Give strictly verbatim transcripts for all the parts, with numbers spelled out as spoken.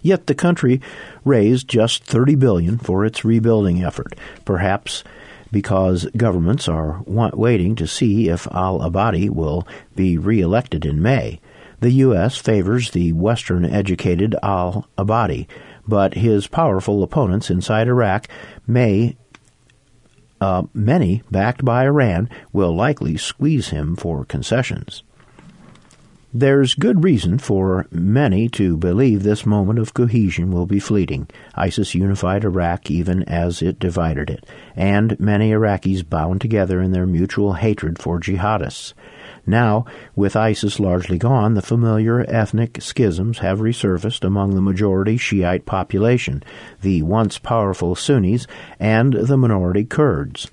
Yet the country raised just thirty billion dollars for its rebuilding effort, perhaps because governments are waiting to see if al-Abadi will be reelected in May. The U S favors the Western-educated al-Abadi, but his powerful opponents inside Iraq may Uh, many, backed by Iran, will likely squeeze him for concessions. There's good reason for many to believe this moment of cohesion will be fleeting. ISIS unified Iraq even as it divided it, and many Iraqis bound together in their mutual hatred for jihadists. Now, with ISIS largely gone, the familiar ethnic schisms have resurfaced among the majority Shiite population, the once powerful Sunnis, and the minority Kurds.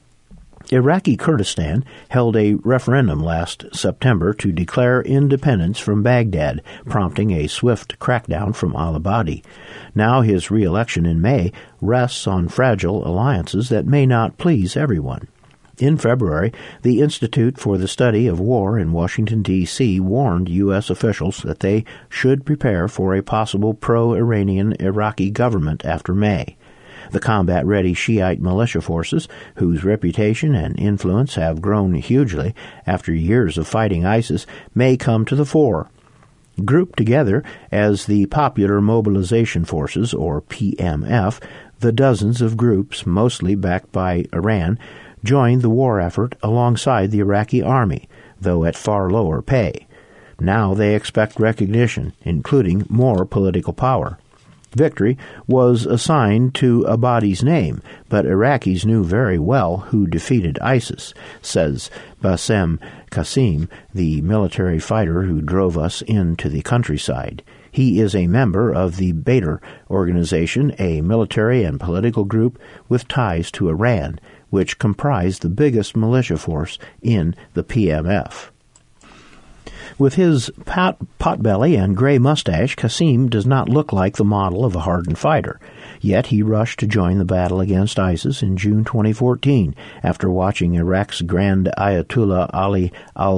Iraqi Kurdistan held a referendum last September to declare independence from Baghdad, prompting a swift crackdown from al-Abadi. Now his re-election in May rests on fragile alliances that may not please everyone. In February, the Institute for the Study of War in Washington, D C warned U S officials that they should prepare for a possible pro-Iranian Iraqi government after May. The combat-ready Shiite militia forces, whose reputation and influence have grown hugely after years of fighting ISIS, may come to the fore. Grouped together as the Popular Mobilization Forces, or P M F, the dozens of groups, mostly backed by Iran, joined the war effort alongside the Iraqi army, though at far lower pay. Now they expect recognition, including more political power. Victory was assigned to Abadi's name, but Iraqis knew very well who defeated ISIS, says Bassem Qasim, the military fighter who drove us into the countryside. He is a member of the Badr organization, a military and political group with ties to Iran, which comprised the biggest militia force in the P M F. With his pot, potbelly and gray mustache, Qasim does not look like the model of a hardened fighter. Yet he rushed to join the battle against ISIS in June twenty fourteen, after watching Iraq's Grand Ayatollah Ali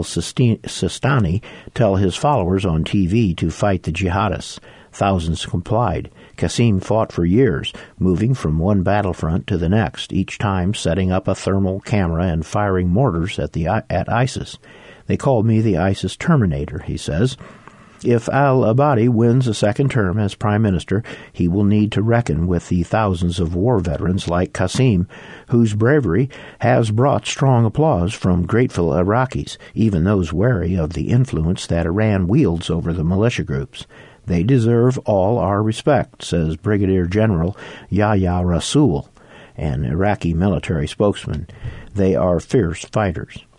al-Sistani tell his followers on T V to fight the jihadists. Thousands complied. Qasim fought for years, moving from one battlefront to the next, each time setting up a thermal camera and firing mortars at the at ISIS. They called me the ISIS Terminator, he says. If al-Abadi wins a second term as prime minister, he will need to reckon with the thousands of war veterans like Qasim, whose bravery has brought strong applause from grateful Iraqis, even those wary of the influence that Iran wields over the militia groups. They deserve all our respect, says Brigadier General Yahya Rasool, an Iraqi military spokesman. They are fierce fighters.